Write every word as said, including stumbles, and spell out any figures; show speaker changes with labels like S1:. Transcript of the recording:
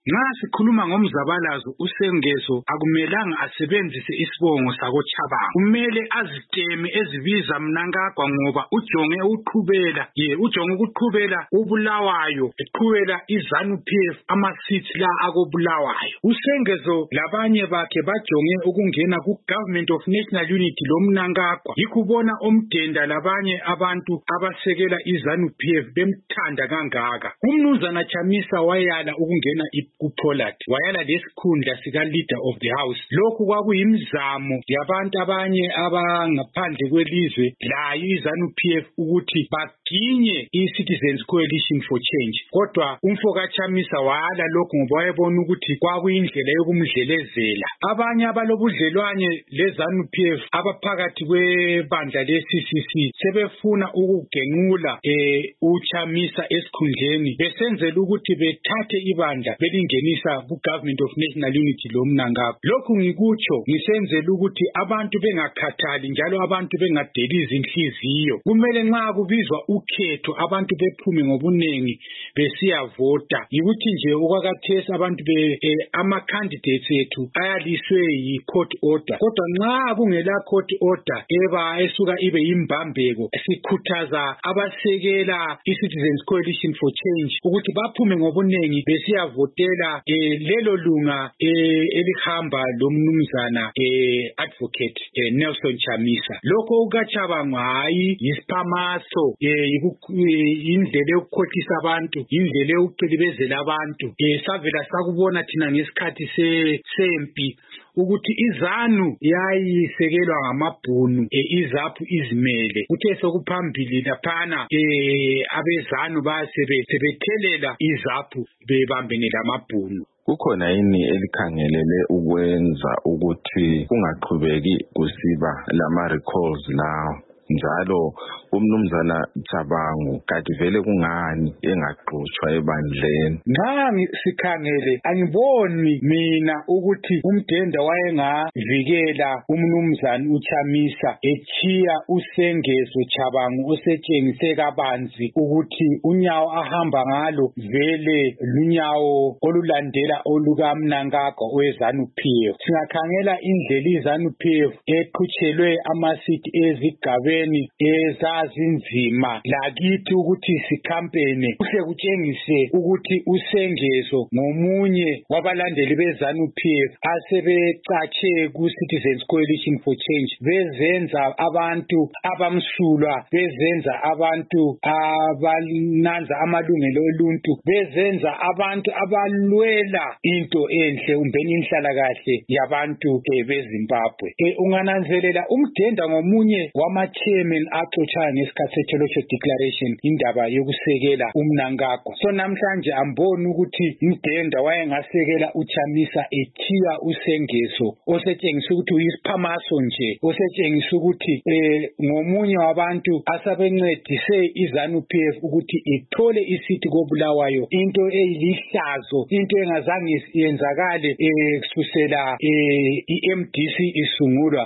S1: Nxa sikhuluma ngomzabalazo uSengezo akumelanga asebenzise isibongo sakoChabanga. Kumele aziteme ezibiza Mnangagwa ngoba ujonge uqhubela ye ujonge ukuqhubela uBulawayo eqhubela iZANU-P F ama-seats la akobulawayo. uSengezo labanye bakhe bajonge ukungena ku-Government of National Unity lo Mnangagwa. Yikubona omdenda labanye abantu abasekela iZANU-P F bemthanda kangaka. UMnumzana Chamisa wayala ukungena kuPollard wayala lesikhundla sika leader of the house. Lokhu kwakuyimizamo yabantu abanye abangaphandle kwelizwe layo iZANU-P F ukuthi baginye iCitizens Coalition for Change. Kodwa umfoka Chamisa wayala lokhu ngoba wayebona ukuthi kwakuyindlela yokumdlelezela. Abanye abalobudlelwane leZANU-P F abaphakathi kwebandla le-C C C sebefuna ukugenqula eh uChamisa esikhundleni besenzela ukuthi bethathe ibandla belingenisa ku-Government of National Unity lo Mnangagwa. Lokhu ngikutsho ngisenzela ukuthi abantu bengakhathali njalo abantu bengadeliza inhliziyo. Kumele nxa kubizwa ukhetho abantu bephume ngobunengi besiyavota. Yikuthi nje okwakathesi abantu be eh, ama candidates ethu ayaliswe yi-court order. Kodwa nxa kungela court order eba esuka ibe yimbambeko, sikhuthaza abasekela iCitizens Coalition for Change ukuthi baphume ngobunengi besiyavotela eh, lelo lunga eh, elihamba lo mnumzana eh, advocate eh, Nelson Chamisa. Lokho ukaChabanga hayi yisiphamaso eh, indlela yokukhohlisa abantu, indlela yokucilibezela abantu. Eh, savela sakubona thina ngesikhathi sempi ukuthi iZANU yayisekelwa ngamabhunu eh, iZAPHU izimele. Kuthe sokuphambili laphana eh, abeZANU basebethelela iZAPHU bebambene lamabhunu.
S2: Kukhona yini elikhangelele ukwenza ukuthi kungaqhubeki kusiba lama recalls lawo? Njalo umnumzana Chabangu kanti vele kungani engaxoshwa ebandleni?
S1: Nxa sikhangele angiboni mina ukuthi umdenda wayengavikela umnumzana uChamisa echiya uSengezo Chabangu osetshengise kabanzi ukuthi unyawo ahamba ngalo vele lunyawo olulandela oluka Mnangagwa weZANU-P F. Singakhangela indlela iZANU-P F eqhutshelwe amasiti ezigabeni ezazinzima lakithi ukuthi sikhampene kuhle kutshengise ukuthi uSengezo ngomunye wabalandeli beZANU-P F asebecatshe ku-Citizens Coalition for Change bezenza abantu abamsulwa, bezenza abantu abananza amalungelo oluntu, bezenza abantu abalwela into enhle umbeni inhlalakahle yabantu beZimbabwe. E, ungananzelela umdenda ngomunye wama-chairman axotshayo ngesikhathi se-Telosho Declaration indaba yokusekela uMnangagwa. So namhlanje amboni ukuthi umdenda wayengasekela uChamisa ethiya uSengezo osetshengisa ukuthi uyisiphamaso nje, osetshengisa ukuthi eh, ngomunye wabantu asabencedise iZANU-P F ukuthi ithole isiti kobulawayo, into eyilihlazo, into engazange yenzakale eh, kusukela eh, i-M D C isungulwa.